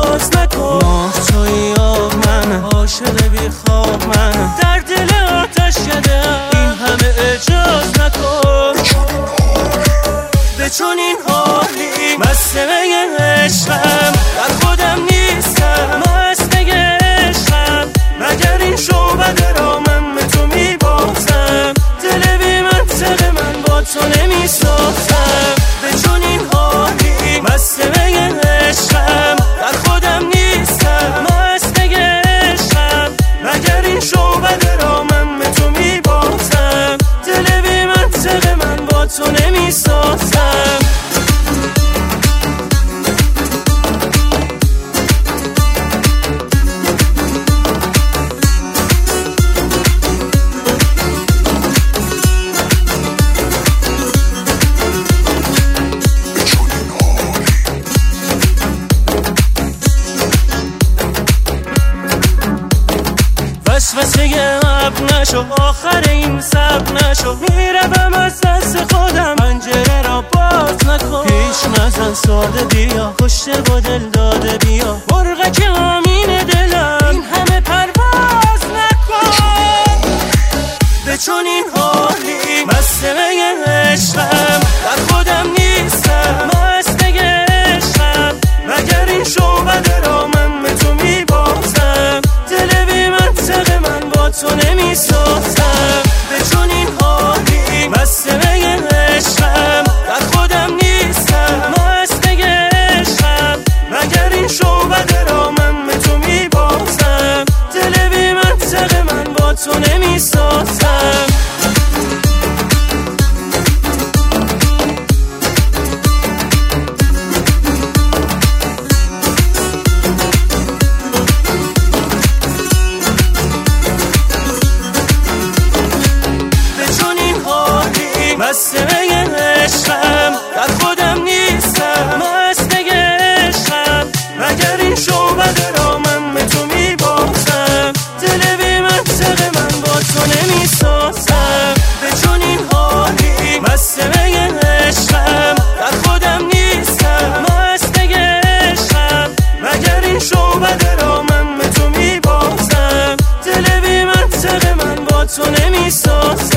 باز نکن. ماه توی آب منم، عاشق بی خواب منم، در دل آتش کده این همه اجاز نکن. به چنین حالی مست می عشقم، در خودم نیستم مست می عشقم. مگر این شعبده را من به تو میبازم، دل بی منطق من با تو نمیسازم. به چنین حالی مست می عشقم، در خودم نیستم مست می عشقم. مگر این شعبده را من به تو میبازم، دل بی منطق من با تو نمیسازم. وسوسه اب نشو، آخر این سب نشو. میروم از دست خودم، پنجره را باز نکن. پیش نزن ساده بیا، کشته با دل داده بیا. مرغک امین دلم این همه پرواز نکن. به چنین حالی مست می عشقم، در خودم نیستم مست می عشقم. مگر این شعبده را من به تو میبازم، دل بی منطق من با تو نمیسازم. به چنین حالی مست می عشقم، در خودم نیستم مست می عشقم. مگر این شعبده را من به تو میبازم، دل بی منطق من با تو نمیسازم. مست می عشقم، در خودم نیستم مست می عشقم. مگر این شعبده را من به تو میبازم، دل بی منطق من با تو نمیسازم. به چنین حالی مست می عشقم، در خودم نیستم مست می عشقم. مگر این شعبده را من به تو میبازم، دل بی منطق من با تو نمیسازم.